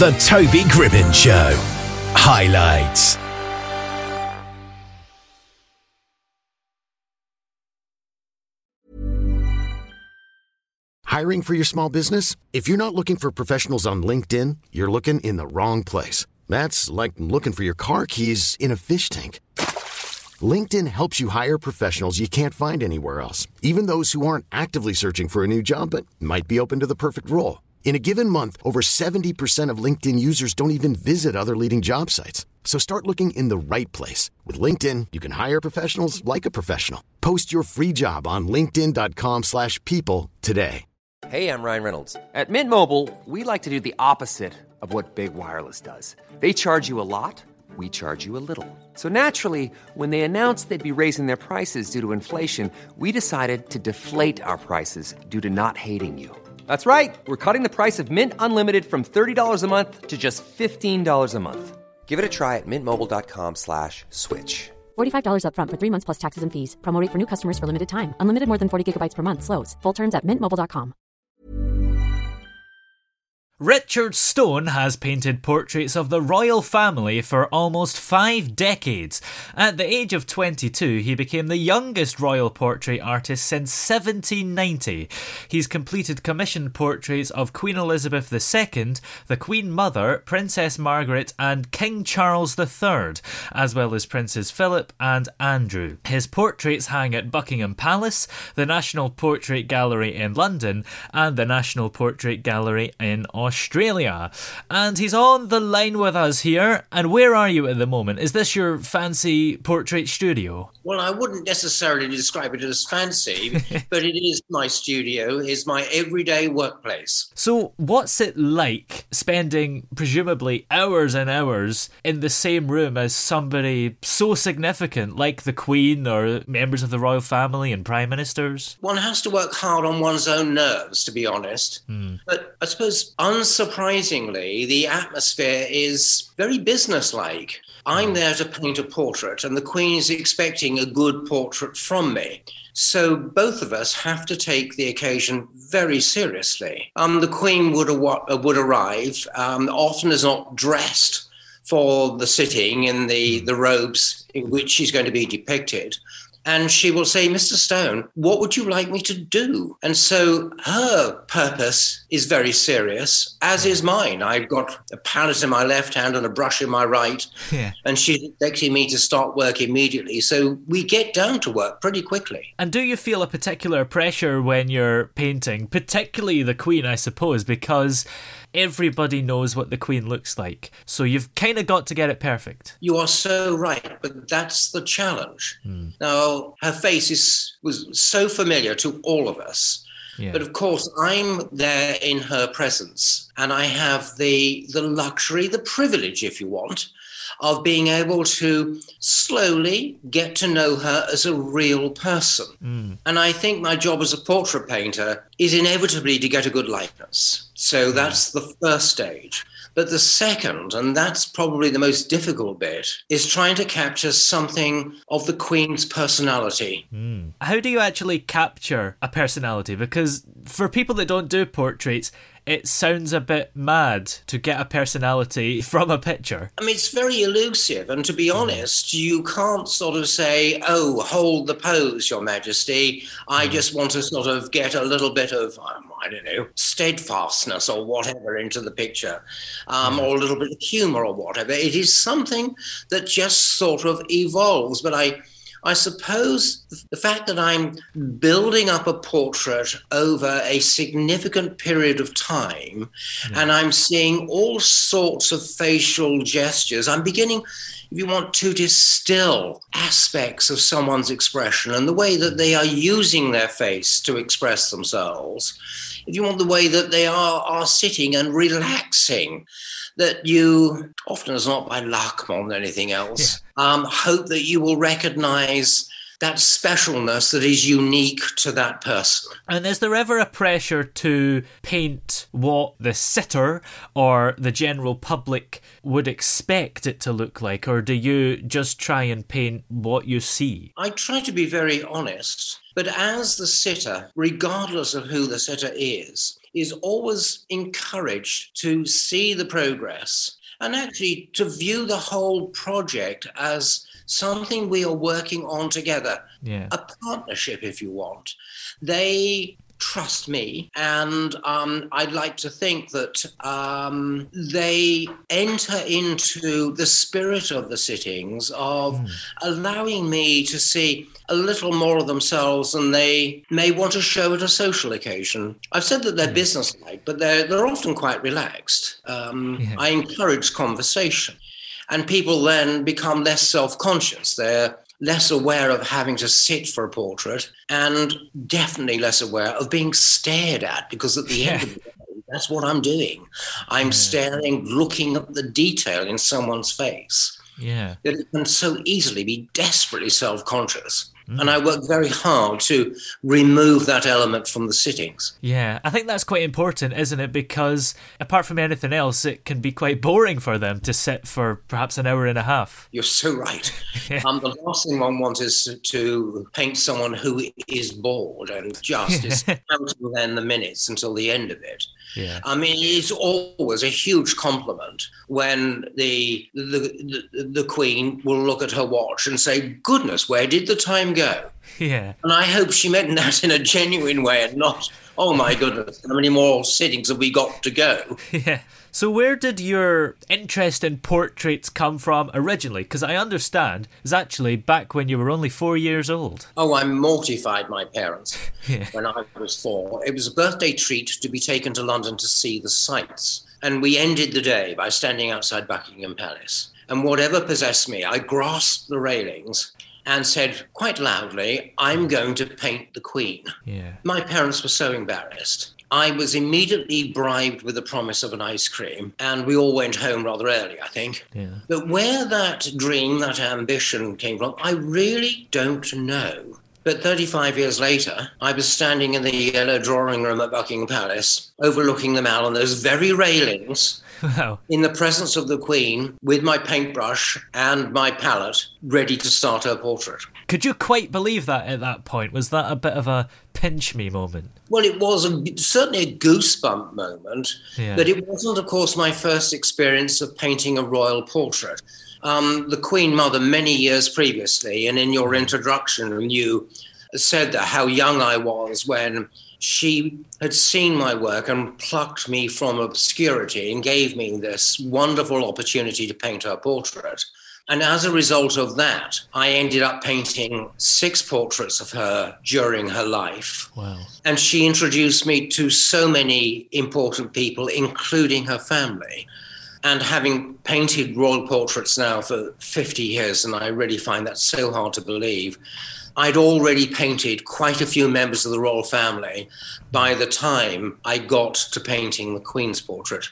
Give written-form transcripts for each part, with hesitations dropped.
The Toby Gribbin Show. Highlights. Hiring for your small business? If you're not looking for professionals on LinkedIn, you're looking in the wrong place. That's like looking for your car keys in a fish tank. LinkedIn helps you hire professionals you can't find anywhere else, even those who aren't actively searching for a new job but might be open to the perfect role. In a given month, over 70% of LinkedIn users don't even visit other leading job sites. So start looking in the right place. With LinkedIn, you can hire professionals like a professional. Post your free job on linkedin.com/people today. Hey, I'm Ryan Reynolds. At Mint Mobile, we like to do the opposite of what Big Wireless does. They charge you a lot, we charge you a little. So naturally, when they announced they'd be raising their prices due to inflation, we decided to deflate our prices due to not hating you. That's right. We're cutting the price of Mint Unlimited from $30 a month to just $15 a month. Give it a try at mintmobile.com/switch. $45 up front for 3 months plus taxes and fees. Promo rate for new customers for limited time. Unlimited more than 40 gigabytes per month. Slows full terms at mintmobile.com. Richard Stone has painted portraits of the royal family for almost 5 decades. At the age of 22, he became the youngest royal portrait artist since 1790. He's completed commissioned portraits of Queen Elizabeth II, the Queen Mother, Princess Margaret and King Charles III, as well as Princes Philip and Andrew. His portraits hang at Buckingham Palace, the National Portrait Gallery in London and the National Portrait Gallery in Australia. And he's on the line with us here. And where are you at the moment? Is this your fancy portrait studio? Well, I wouldn't necessarily describe it as fancy, but it is my studio, it's my everyday workplace. So what's it like spending presumably hours and hours in the same room as somebody so significant like the Queen or members of the royal family and prime ministers? One has to work hard on one's own nerves, to be honest. But I suppose, unsurprisingly, the atmosphere is very businesslike. I'm there to paint a portrait, and the Queen is expecting a good portrait from me. So both of us have to take the occasion very seriously. The Queen would arrive, often is not dressed for the sitting in the robes in which she's going to be depicted. And she will say, Mr. Stone, what would you like me to do? And so her purpose is very serious, as is mine. I've got a palette in my left hand and a brush in my right. Yeah. And she's expecting me to start work immediately. So we get down to work pretty quickly. And do you feel a particular pressure when you're painting, particularly the Queen, I suppose, because everybody knows what the Queen looks like. So you've kind of got to get it perfect. You are so right, but that's the challenge. Now, her face was so familiar to all of us. Yeah. But of course, I'm there in her presence, and I have the luxury, the privilege, if you want, of being able to slowly get to know her as a real person. And I think my job as a portrait painter is inevitably to get a good likeness. So that's the first stage. But the second, and that's probably the most difficult bit, is trying to capture something of the Queen's personality. How do you actually capture a personality? Because for people that don't do portraits, it sounds a bit mad to get a personality from a picture. I mean, it's very elusive. And to be honest, you can't sort of say, oh, hold the pose, Your Majesty. I just want to sort of get a little bit of, I don't know, steadfastness or whatever into the picture, or a little bit of humour or whatever. It is something that just sort of evolves. But I suppose the fact that I'm building up a portrait over a significant period of time, and I'm seeing all sorts of facial gestures, I'm beginning, if you want, to distill aspects of someone's expression and the way that they are using their face to express themselves. If you want, the way that they are sitting and relaxing, that you, often as not by luck more than anything else, hope that you will recognize that specialness that is unique to that person. And is there ever a pressure to paint what the sitter or the general public would expect it to look like, or do you just try and paint what you see? I try to be very honest, but as the sitter, regardless of who the sitter is, is always encouraged to see the progress and actually to view the whole project as something we are working on together, a partnership, if you want. They trust me, and I'd like to think that they enter into the spirit of the sittings of allowing me to see a little more of themselves than they may want to show at a social occasion. I've said that they're businesslike, but they're often quite relaxed. I encourage conversation, and people then become less self-conscious. They're less aware of having to sit for a portrait, and definitely less aware of being stared at, because at the end of the day, that's what I'm doing. I'm staring, looking at the detail in someone's face. That it can so easily be desperately self-conscious. And I work very hard to remove that element from the sittings. Yeah, I think that's quite important, isn't it? Because apart from anything else, it can be quite boring for them to sit for perhaps an hour and a half. You're so right. The last thing one wants is to paint someone who is bored and just is counting then the minutes until the end of it. I mean, it's always a huge compliment when the Queen will look at her watch and say, "Goodness, where did the time go?" And I hope she meant that in a genuine way and not, "Oh my goodness, how many more sittings have we got to go?" So where did your interest in portraits come from originally? Because I understand it's actually back when you were only 4 years old. Oh, I mortified my parents when I was 4. It was a birthday treat to be taken to London to see the sights. And we ended the day by standing outside Buckingham Palace. And whatever possessed me, I grasped the railings and said quite loudly, "I'm going to paint the Queen." My parents were so embarrassed. I was immediately bribed with the promise of an ice cream, and we all went home rather early, I think. But where that dream, that ambition came from, I really don't know. But 35 years later, I was standing in the yellow drawing room at Buckingham Palace, overlooking the Mall on those very railings, in the presence of the Queen, with my paintbrush and my palette, ready to start her portrait. Could you quite believe that at that point? Was that a bit of a pinch me moment? Well, it was certainly a goosebump moment, but it wasn't, of course, my first experience of painting a royal portrait. The Queen Mother, many years previously, and in your introduction, you said that how young I was when she had seen my work and plucked me from obscurity and gave me this wonderful opportunity to paint her portrait. And as a result of that, I ended up painting 6 portraits of her during her life. And she introduced me to so many important people, including her family. And having painted royal portraits now for 50 years, and I really find that so hard to believe, I'd already painted quite a few members of the royal family by the time I got to painting the Queen's portrait.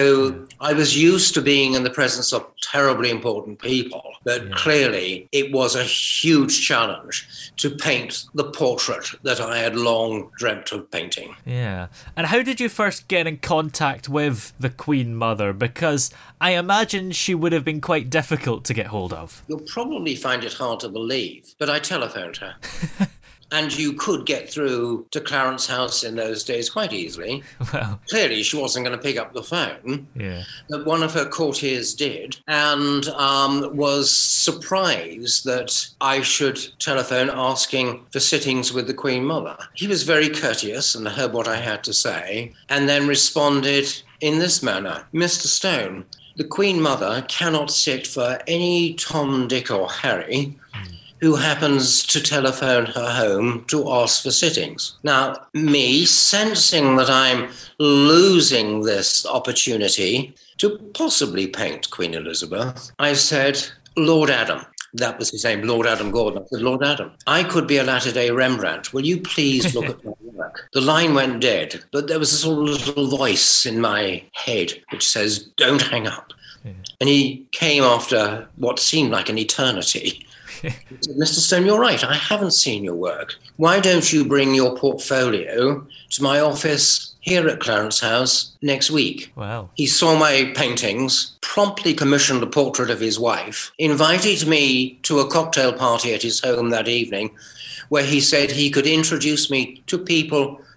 So I was used to being in the presence of terribly important people, but clearly it was a huge challenge to paint the portrait that I had long dreamt of painting. And how did you first get in contact with the Queen Mother? Because I imagine she would have been quite difficult to get hold of. You'll probably find it hard to believe, but I telephoned her. And you could get through to Clarence House in those days quite easily. Clearly, she wasn't going to pick up the phone. But one of her courtiers did, and was surprised that I should telephone asking for sittings with the Queen Mother. He was very courteous and heard what I had to say, and then responded in this manner: "Mr. Stone, the Queen Mother cannot sit for any Tom, Dick or Harry who happens to telephone her home to ask for sittings." Now, me sensing that I'm losing this opportunity to possibly paint Queen Elizabeth, I said, "Lord Adam." That was his name, Lord Adam Gordon. I said, "Lord Adam, I could be a latter-day Rembrandt. Will you please look at my work?" The line went dead, but there was a sort of little voice in my head which says, "Don't hang up." And he came after what seemed like an eternity. He said, "Mr. Stone, you're right. I haven't seen your work. Why don't you bring your portfolio to my office here at Clarence House next week?" He saw my paintings, promptly commissioned a portrait of his wife, invited me to a cocktail party at his home that evening, where he said he could introduce me to people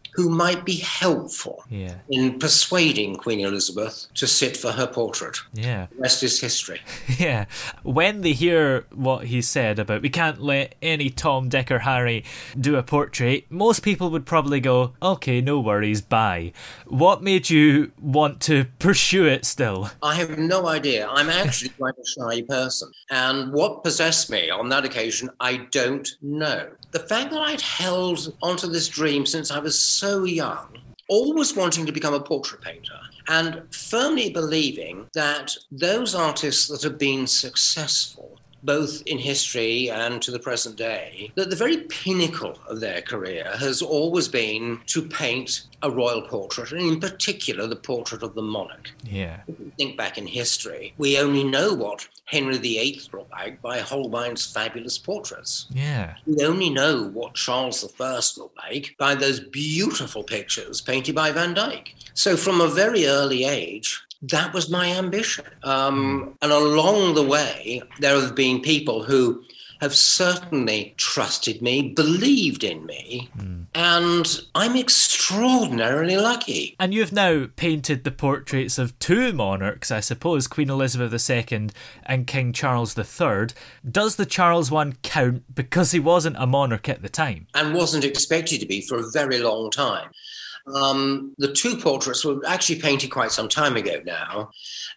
who might be helpful in persuading Queen Elizabeth to sit for her portrait. Yeah. The rest is history. Yeah. When they hear what he said about we can't let any Tom, Dick or Harry do a portrait, most people would probably go, okay, no worries, bye. What made you want to pursue it still? I have no idea. I'm actually quite a shy person. And what possessed me on that occasion, I don't know. The fact that I'd held onto this dream since I was so young, always wanting to become a portrait painter, and firmly believing that those artists that have been successful, both in history and to the present day, that the very pinnacle of their career has always been to paint a royal portrait, and in particular the portrait of the monarch. Yeah. If we think back in history, we only know what Henry VIII looked like by Holbein's fabulous portraits. Yeah. We only know what Charles I looked like by those beautiful pictures painted by Van Dyck. So from a very early age, that was my ambition. And along the way, there have been people who have certainly trusted me, believed in me, and I'm extraordinarily lucky. And you've now painted the portraits of two monarchs, I suppose, Queen Elizabeth II and King Charles III. Does the Charles one count because he wasn't a monarch at the time? And wasn't expected to be for a very long time. The two portraits were actually painted quite some time ago now.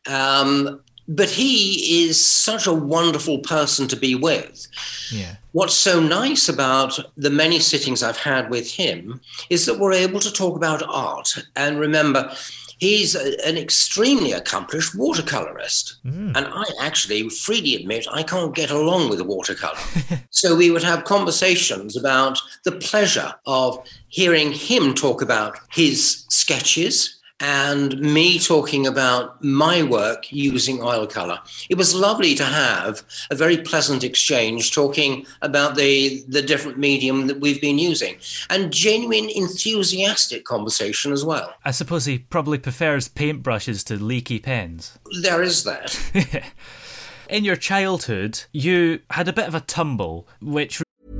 But he is such a wonderful person to be with. Yeah. What's so nice about the many sittings I've had with him is that we're able to talk about art. And remember, he's an extremely accomplished watercolorist. And I actually freely admit I can't get along with a watercolor. So we would have conversations about the pleasure of hearing him talk about his sketches and me talking about my work using oil colour. It was lovely to have a very pleasant exchange talking about the different medium that we've been using, and genuine enthusiastic conversation as well. I suppose he probably prefers paintbrushes to leaky pens. There is that. In your childhood, you had a bit of a tumble, which...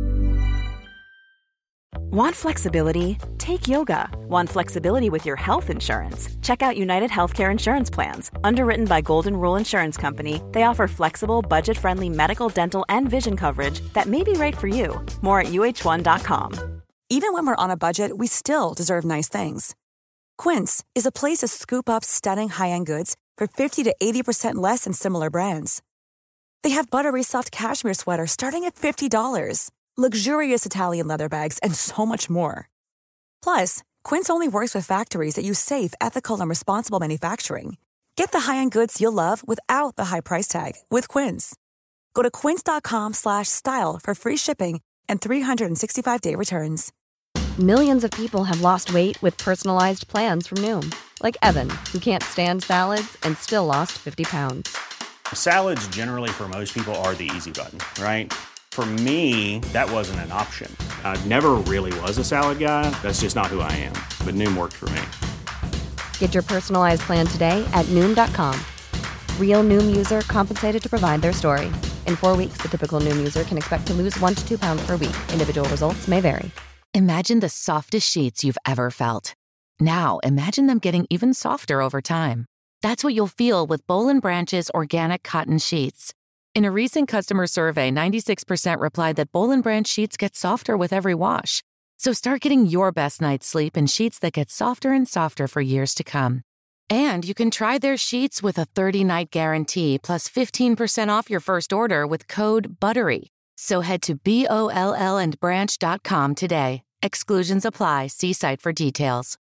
Want flexibility? Take yoga. Want flexibility with your health insurance? Check out United Healthcare Insurance Plans. Underwritten by Golden Rule Insurance Company, they offer flexible, budget-friendly medical, dental, and vision coverage that may be right for you. More at uh1.com. Even when we're on a budget, we still deserve nice things. Quince is a place to scoop up stunning high-end goods for 50 to 80% less than similar brands. They have buttery soft cashmere sweaters starting at $50, luxurious Italian leather bags, and so much more. Plus, Quince only works with factories that use safe, ethical, and responsible manufacturing. Get the high-end goods you'll love without the high price tag with Quince. Go to quince.com/style for free shipping and 365-day returns. Millions of people have lost weight with personalized plans from Noom. Like Evan, who can't stand salads and still lost 50 pounds. Salads generally for most people are the easy button, right? For me, that wasn't an option. I never really was a salad guy. That's just not who I am. But Noom worked for me. Get your personalized plan today at Noom.com. Real Noom user compensated to provide their story. In 4 weeks, the typical Noom user can expect to lose 1 to 2 pounds per week. Individual results may vary. Imagine the softest sheets you've ever felt. Now, imagine them getting even softer over time. That's what you'll feel with Boll & Branch's organic cotton sheets. In a recent customer survey, 96% replied that Boll & Branch sheets get softer with every wash. So start getting your best night's sleep in sheets that get softer and softer for years to come. And you can try their sheets with a 30-night guarantee plus 15% off your first order with code BUTTERY. So head to BOLLandbranch.com today. Exclusions apply. See site for details.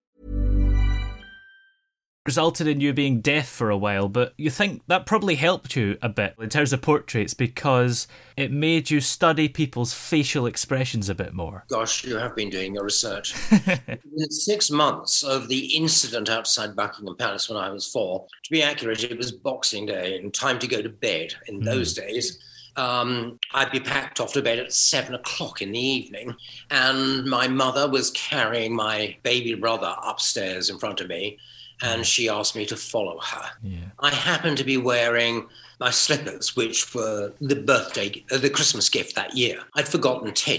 Resulted in you being deaf for a while, but you think that probably helped you a bit in terms of portraits because it made you study people's facial expressions a bit more. Gosh, you have been doing your research. In 6 months of the incident outside Buckingham Palace when I was 4, to be accurate, it was Boxing Day and time to go to bed in those days. I'd be packed off to bed at 7 o'clock in the evening, and my mother was carrying my baby brother upstairs in front of me, and she asked me to follow her. Yeah. I happened to be wearing my slippers, which were the Christmas gift that year. I'd forgotten Teddy.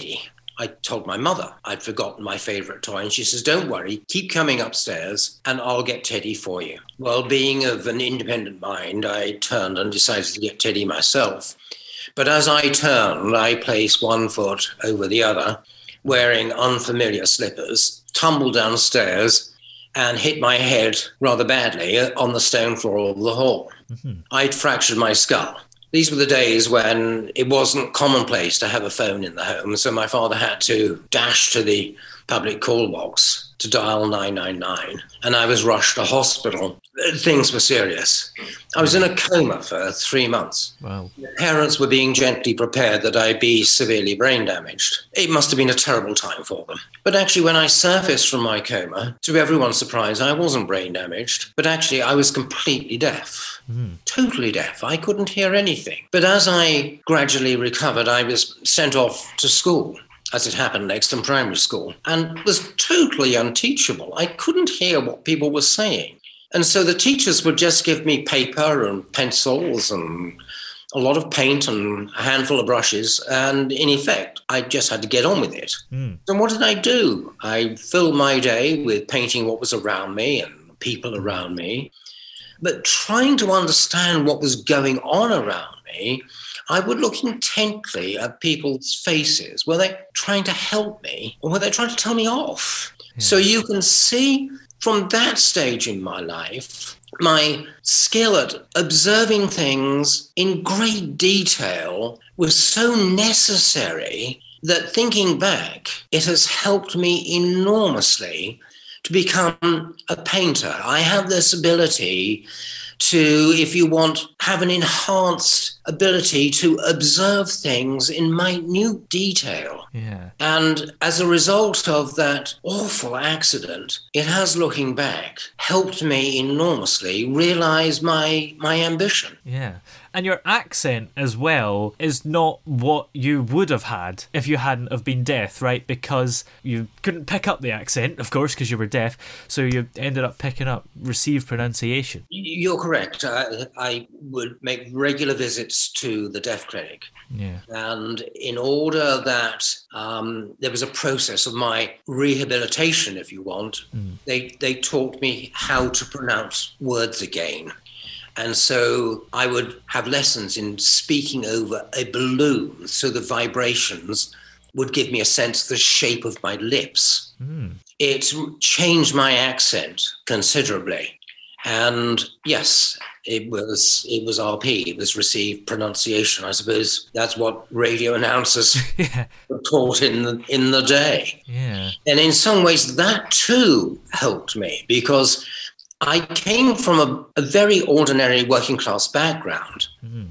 I told my mother I'd forgotten my favourite toy, and she says, don't worry, keep coming upstairs and I'll get Teddy for you. Well, being of an independent mind, I turned and decided to get Teddy myself. But as I turned, I placed one foot over the other, wearing unfamiliar slippers, tumbled downstairs and hit my head rather badly on the stone floor of the hall. Mm-hmm. I'd fractured my skull. These were the days when it wasn't commonplace to have a phone in the home, so my father had to dash to the public call box to dial 999, and I was rushed to hospital. Things were serious. I was in a coma for 3 months. Wow. Parents were being gently prepared that I'd be severely brain damaged. It must have been a terrible time for them. But actually, when I surfaced from my coma, to everyone's surprise, I wasn't brain damaged, but actually I was completely deaf. Totally deaf. I couldn't hear anything. But as I gradually recovered, I was sent off to school, as it happened, Lexton Primary School, and was totally unteachable. I couldn't hear what people were saying. And so the teachers would just give me paper and pencils and a lot of paint and a handful of brushes. And in effect, I just had to get on with it. So what did I do? I filled my day with painting what was around me and people around me. But trying to understand what was going on around me, I would look intently at people's faces. Were they trying to help me or were they trying to tell me off? So you can see from that stage in my life, my skill at observing things in great detail was so necessary that thinking back, it has helped me enormously to become a painter. I have this ability to, if you want, have an enhanced ability to observe things in minute detail. Yeah. And as a result of that awful accident, it has, looking back, helped me enormously realize my ambition. Yeah. And your accent as well is not what you would have had if you hadn't have been deaf, right? Because you couldn't pick up the accent, of course, because you were deaf. So you ended up picking up received pronunciation. You're correct. I would make regular visits to the deaf clinic. Yeah. And in order that there was a process of my rehabilitation, if you want, they taught me how to pronounce words again. And so I would have lessons in speaking over a balloon, so the vibrations would give me a sense of the shape of my lips. It changed my accent considerably. And yes, it was RP, it was received pronunciation. I suppose that's what radio announcers were taught in the day. Yeah. And in some ways that too helped me, because I came from a very ordinary working class background.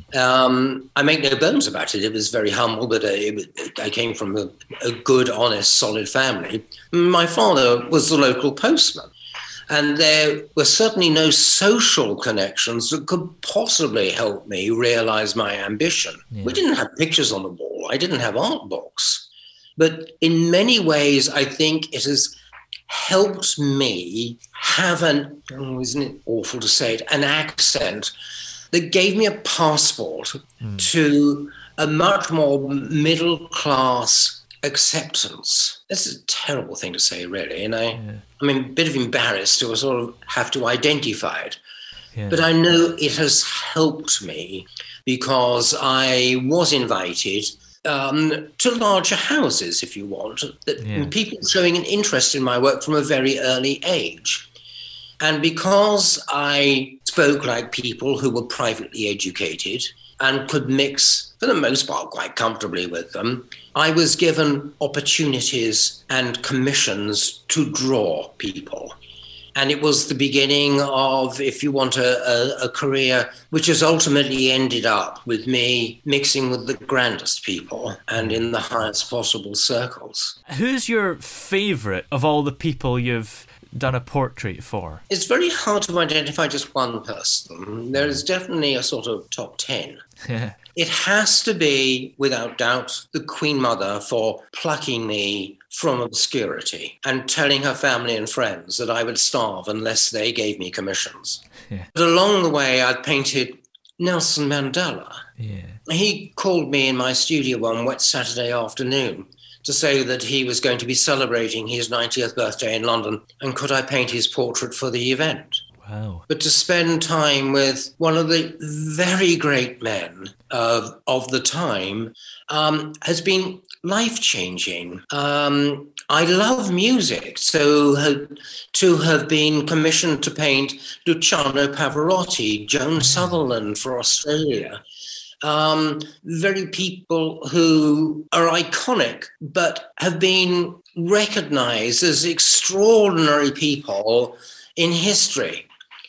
I make no bones about it. It was very humble, but I came from a good, honest, solid family. My father was the local postman, and there were certainly no social connections that could possibly help me realize my ambition. Yeah. We didn't have pictures on the wall. I didn't have art books. But in many ways, I think it has helped me have isn't it awful to say it, an accent that gave me a passport to a much more middle-class acceptance. This is a terrible thing to say, really, and I'm a bit of embarrassed to sort of have to identify it. Yeah. But I know it has helped me because I was invited to larger houses, if you want, people showing an interest in my work from a very early age. And because I spoke like people who were privately educated and could mix, for the most part, quite comfortably with them, I was given opportunities and commissions to draw people. And it was the beginning of, if you want, a career which has ultimately ended up with me mixing with the grandest people and in the highest possible circles. Who's your favourite of all the people you've done a portrait for? It's very hard to identify just one person. There is definitely a sort of top 10. It has to be, without doubt, the Queen Mother for plucking me from obscurity and telling her family and friends that I would starve unless they gave me commissions. Yeah. But along the way, I painted Nelson Mandela. Yeah. He called me in my studio one wet Saturday afternoon to say that he was going to be celebrating his 90th birthday in London, and could I paint his portrait for the event? Wow. But to spend time with one of the very great men of the time has been life-changing. I love music, so to have been commissioned to paint Luciano Pavarotti, Joan Sutherland for Australia, very people who are iconic but have been recognized as extraordinary people in history.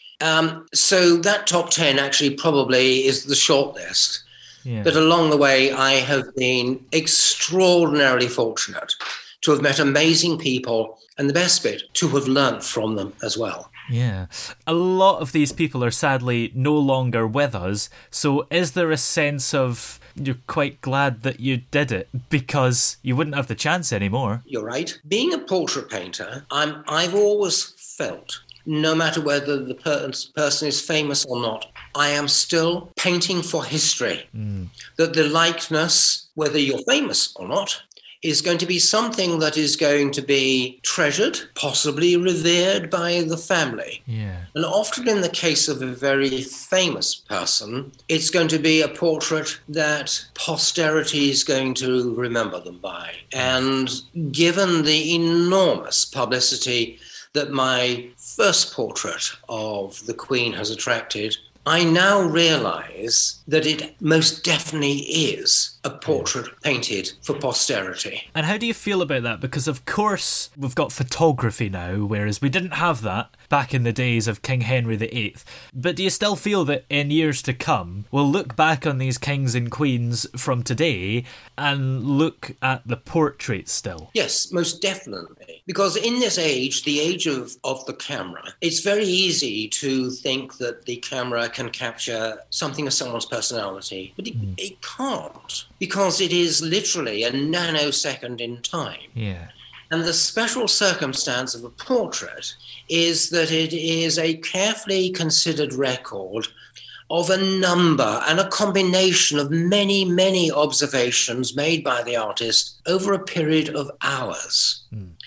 So that top 10 actually probably is the short list. Yeah. But along the way, I have been extraordinarily fortunate to have met amazing people, and the best bit, to have learnt from them as well. Yeah. A lot of these people are sadly no longer with us. So is there a sense of you're quite glad that you did it because you wouldn't have the chance anymore? You're right. Being a portrait painter, I've always felt, no matter whether the person is famous or not, I am still painting for history. That the likeness, whether you're famous or not, is going to be something that is going to be treasured, possibly revered by the family. Yeah. And often in the case of a very famous person, it's going to be a portrait that posterity is going to remember them by. And given the enormous publicity that my first portrait of the Queen has attracted, I now realise that it most definitely is a portrait painted for posterity. And how do you feel about that? Because of course we've got photography now, whereas we didn't have that back in the days of King Henry VIII. But do you still feel that in years to come, we'll look back on these kings and queens from today and look at the portraits still? Yes, most definitely. Because in this age, the age of the camera, it's very easy to think that the camera can capture something of someone's personality, but it can't, because it is literally a nanosecond in time. Yeah. And the special circumstance of a portrait is that it is a carefully considered record of a number and a combination of many, many observations made by the artist over a period of hours.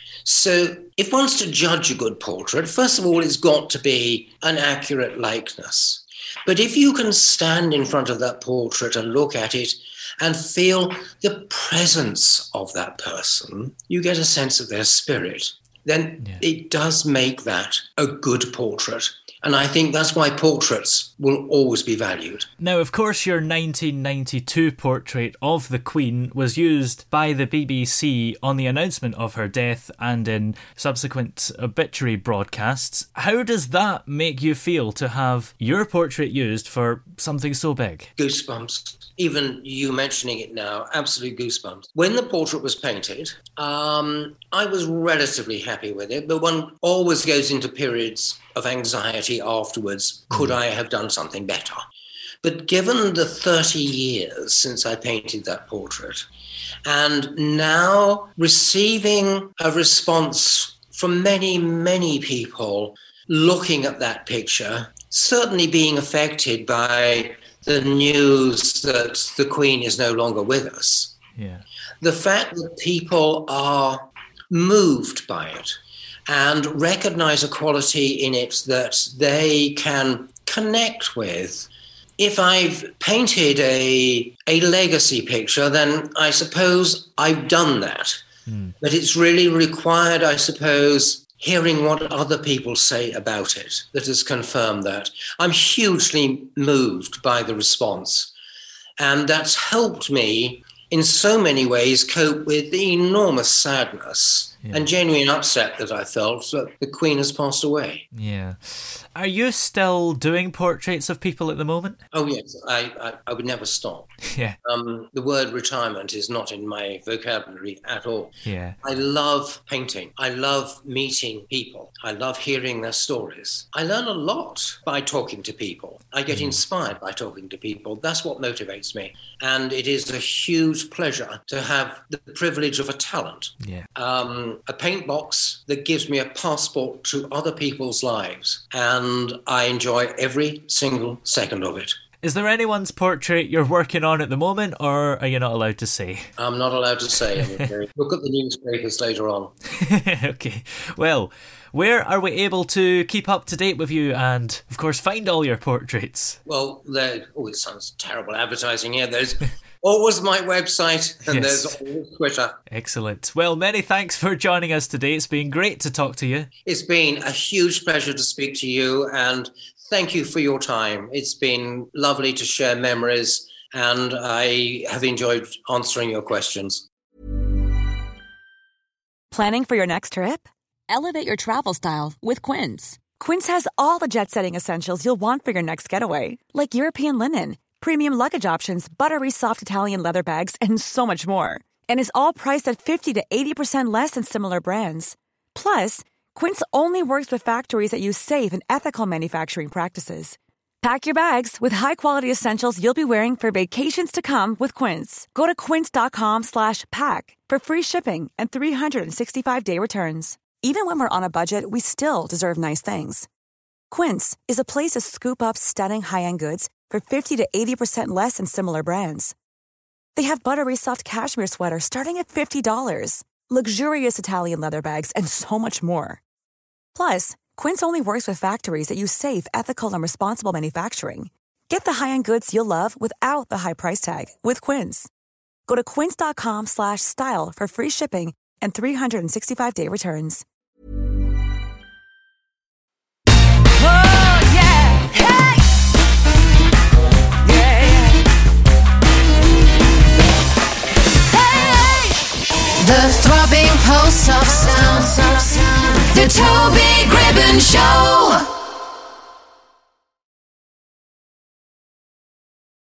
So if one's to judge a good portrait, first of all, it's got to be an accurate likeness. But if you can stand in front of that portrait and look at it and feel the presence of that person, you get a sense of their spirit, then it does make that a good portrait. And I think that's why portraits will always be valued. Now, of course, your 1992 portrait of the Queen was used by the BBC on the announcement of her death and in subsequent obituary broadcasts. How does that make you feel to have your portrait used for something so big? Goosebumps. Even you mentioning it now, absolute goosebumps. When the portrait was painted, I was relatively happy with it, but one always goes into periods of anxiety afterwards. Could I have done something better? But given the 30 years since I painted that portrait, and now receiving a response from many, many people looking at that picture, certainly being affected by the news that the Queen is no longer with us. Yeah. The fact that people are moved by it and recognize a quality in it that they can connect with. If I've painted a legacy picture, then I suppose I've done that. But it's really required, I suppose, hearing what other people say about it that has confirmed that. I'm hugely moved by the response. And that's helped me in so many ways cope with the enormous sadness and genuine upset that I felt that the Queen has passed away. Yeah. Are you still doing portraits of people at the moment? Oh, yes. I would never stop. Yeah. The word retirement is not in my vocabulary at all. Yeah. I love painting. I love meeting people. I love hearing their stories. I learn a lot by talking to people. I get inspired by talking to people. That's what motivates me. And it is a huge pleasure to have the privilege of a talent. Yeah. A paint box that gives me a passport to other people's lives. And I enjoy every single second of it. Is there anyone's portrait you're working on at the moment, or are you not allowed to say? I'm not allowed to say. Look at the newspapers later on. Okay. Well, where are we able to keep up to date with you and, of course, find all your portraits? Well, it sounds terrible advertising here. There's always my website and There's always Twitter. Excellent. Well, many thanks for joining us today. It's been great to talk to you. It's been a huge pleasure to speak to you, and thank you for your time. It's been lovely to share memories, and I have enjoyed answering your questions. Planning for your next trip? Elevate your travel style with Quince. Quince has all the jet-setting essentials you'll want for your next getaway, like European linen, premium luggage options, buttery soft Italian leather bags, and so much more. And is all priced at 50 to 80% less than similar brands. Plus, Quince only works with factories that use safe and ethical manufacturing practices. Pack your bags with high-quality essentials you'll be wearing for vacations to come with Quince. Go to quince.com/pack for free shipping and 365-day returns. Even when we're on a budget, we still deserve nice things. Quince is a place to scoop up stunning high-end goods for 50 to 80% less than similar brands. They have buttery soft cashmere sweaters starting at $50, luxurious Italian leather bags, and so much more. Plus, Quince only works with factories that use safe, ethical, and responsible manufacturing. Get the high-end goods you'll love without the high price tag with Quince. Go to quince.com/style for free shipping and 365-day returns. Oh, yeah. Hey! Yeah, yeah. Hey! The throbbing pulse of sound. The Toby Gribbon Show.